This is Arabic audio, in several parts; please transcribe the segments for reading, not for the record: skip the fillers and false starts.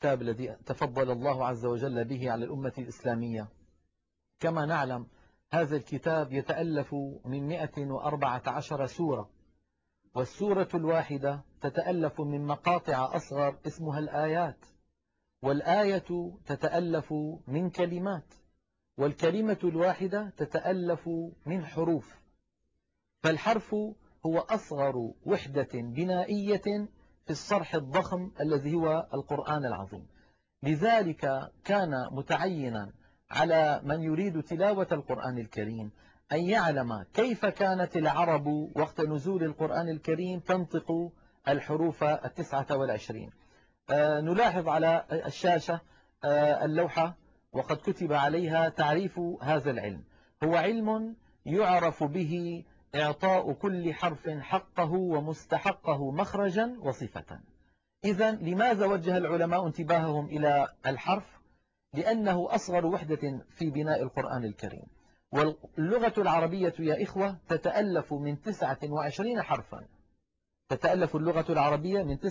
الكتاب الذي تفضل الله عز وجل به على الأمة الإسلامية. كما نعلم هذا الكتاب يتألف من 114 سورة، والسورة الواحدة تتألف من مقاطع أصغر اسمها الآيات، والآية تتألف من كلمات، والكلمة الواحدة تتألف من حروف. فالحرف هو أصغر وحدة بنائية في الصرح الضخم الذي هو القرآن العظيم. لذلك كان متعينا على من يريد تلاوة القرآن الكريم أن يعلم كيف كانت العرب وقت نزول القرآن الكريم تنطق الحروف 29. نلاحظ على الشاشة اللوحة وقد كتب عليها تعريف هذا العلم. هو علم يعرف به إعطاء كل حرف حقه ومستحقه مخرجا وصفة. إذن لماذا وجه العلماء انتباههم إلى الحرف؟ لأنه أصغر وحدة في بناء القرآن الكريم. واللغة العربية يا إخوة تتألف من 29 حرفا. تتألف اللغة العربية من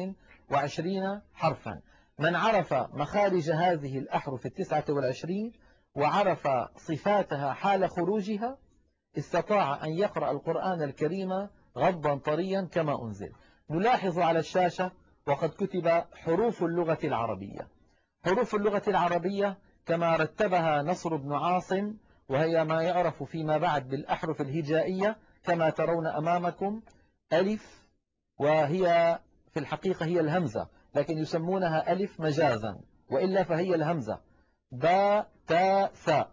29 حرفا. من عرف مخارج هذه الأحرف 29 وعرف صفاتها حال خروجها استطاع أن يقرأ القرآن الكريم غضا طريا كما أنزل. نلاحظ على الشاشة وقد كتب حروف اللغة العربية. حروف اللغة العربية كما رتبها نصر بن عاصم، وهي ما يعرف فيما بعد بالأحرف الهجائية كما ترون أمامكم. ألف، وهي في الحقيقة هي الهمزة، لكن يسمونها ألف مجازا، وإلا فهي الهمزة. باء تاء ثاء،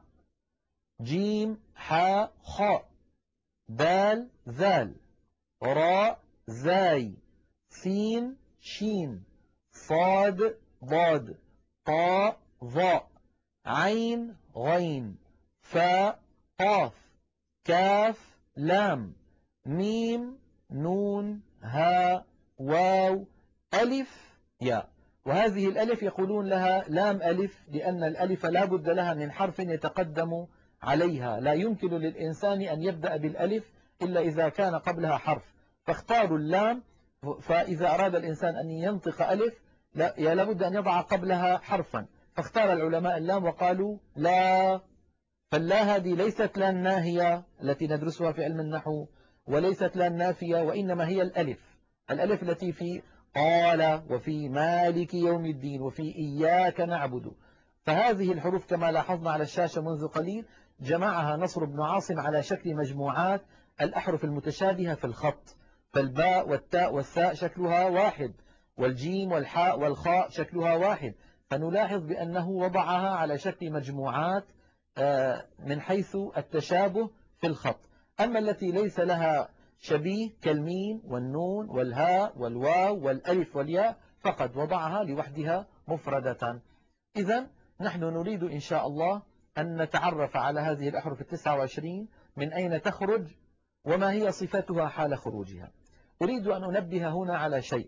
جيم حاء خاء، دال ذال، راء زاي، سين شين، صاد ضاد، طاء ظاء، عين غين، فاء قاف، كاف لام، ميم نون هاء واو، ألف ياء. وهذه الألف يقولون لها لام ألف، لأن الألف لا بد لها من حرف يتقدم عليها. لا يمكن للإنسان أن يبدأ بالألف إلا إذا كان قبلها حرف، فاختاروا اللام. فإذا أراد الإنسان أن ينطق ألف لا بد أن يضع قبلها حرفا، فاختار العلماء اللام وقالوا لا. فاللا هذه ليست لا الناهية التي ندرسها في علم النحو، وليست لا النافية، وإنما هي الألف. الألف التي في قال وفي مالك يوم الدين وفي إياك نعبد. فهذه الحروف كما لاحظنا على الشاشة منذ قليل جمعها نصر بن عاصم على شكل مجموعات الأحرف المتشابهة في الخط. فالباء والتاء والثاء شكلها واحد، والجيم والحاء والخاء شكلها واحد. فنلاحظ بأنه وضعها على شكل مجموعات من حيث التشابه في الخط. أما التي ليس لها شبيه كالميم والنون والهاء والواو والألف والياء فقد وضعها لوحدها مفردة. إذن نحن نريد إن شاء الله أن نتعرف على هذه الأحرف 29، من أين تخرج وما هي صفتها حال خروجها. أريد أن أنبه هنا على شيء.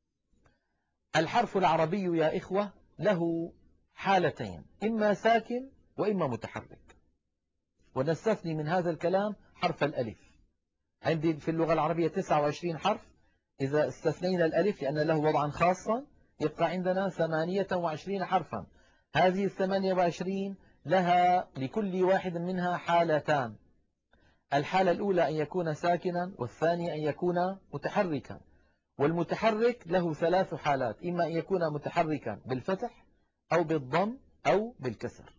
الحرف العربي يا إخوة له حالتين، إما ساكن وإما متحرك. ونستثني من هذا الكلام حرف الألف. عندي في اللغة العربية 29 حرف، إذا استثنينا الألف لأن له وضعا خاصا يبقى عندنا 28 حرفا. هذه 28 لها لكل واحد منها حالتان. الحالة الأولى أن يكون ساكنا، والثانية أن يكون متحركا. والمتحرك له 3 حالات، إما أن يكون متحركا بالفتح أو بالضم أو بالكسر.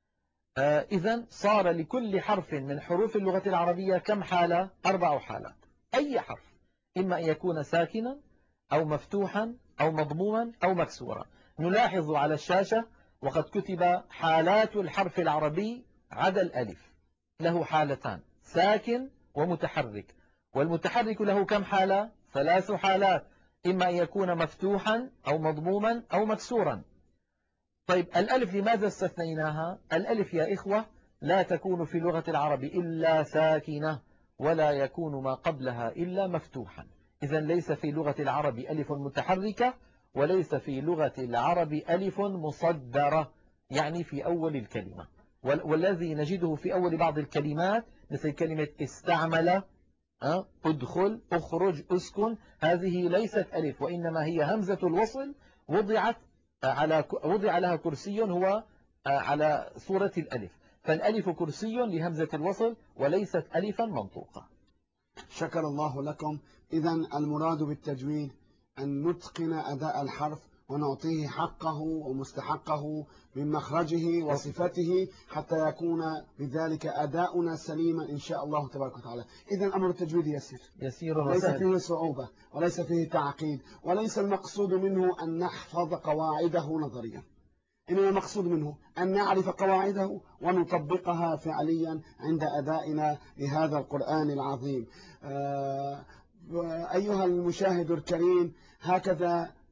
إذن صار لكل حرف من حروف اللغة العربية كم حالة؟ 4 حالات. أي حرف إما أن يكون ساكنا أو مفتوحا أو مضموما أو مكسورا. نلاحظ على الشاشة وقد كتب حالات الحرف العربي عدا الألف، له حالتان، ساكن ومتحرك. والمتحرك له كم حالة؟ 3 حالات، إما أن يكون مفتوحا أو مضموما أو مكسورا. طيب الألف لماذا استثنيناها؟ الألف يا إخوة لا تكون في لغة العرب إلا ساكنة، ولا يكون ما قبلها إلا مفتوحا. إذن ليس في لغة العرب ألف متحركة، وليس في لغة العرب ألف مصدرة، يعني في أول الكلمة. والذي نجده في أول بعض الكلمات مثل كلمة استعمل، ادخل، اخرج، اسكن، هذه ليست ألف، وإنما هي همزة الوصل وضعت وضع لها كرسي هو على صورة الألف، فالألف كرسي لهمزة الوصل وليست ألفا منطوقة. شكر الله لكم. إذن المراد بالتجويد أن نتقن أداء الحرف ونعطيه حقه ومستحقه من مخرجه وصفته حتى يكون بذلك أداؤنا سليما إن شاء الله تبارك وتعالى. إذن أمر التجويد يسير وليس فيه صعوبة وليس فيه تعقيد، وليس المقصود منه أن نحفظ قواعده نظريا، إنما المقصود منه أن نعرف قواعده ونطبقها فعليا عند أدائنا لهذا القرآن العظيم. أيها المشاهد الكريم، هكذا